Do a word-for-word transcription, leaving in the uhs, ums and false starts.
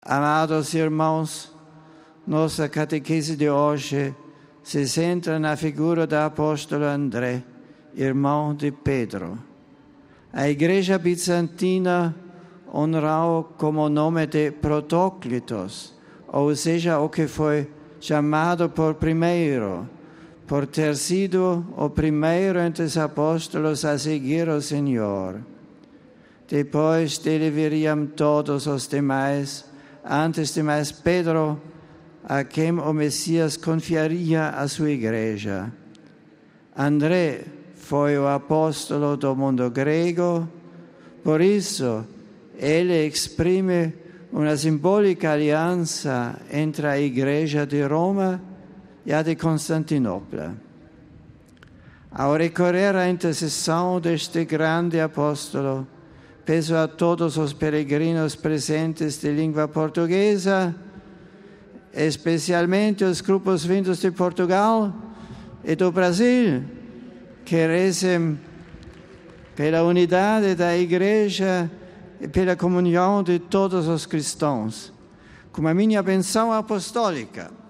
Amados irmãos, nossa catequese de hoje se centra na figura do apóstolo André, irmão de Pedro. A Igreja Bizantina honrou como nome de Protóclitos, ou seja, o que foi chamado por primeiro, por ter sido o primeiro entre os apóstolos a seguir o Senhor. Depois dele viriam todos os demais, antes de mais Pedro, a quem o Messias confiaria a sua igreja. André foi o apóstolo do mundo grego, por isso ele exprime uma simbólica aliança entre a igreja de Roma e a de Constantinopla. Ao recorrer à intercessão deste grande apóstolo, peço a todos os peregrinos presentes de língua portuguesa, especialmente os grupos vindos de Portugal e do Brasil, que rezem pela unidade da Igreja e pela comunhão de todos os cristãos, como a minha benção apostólica.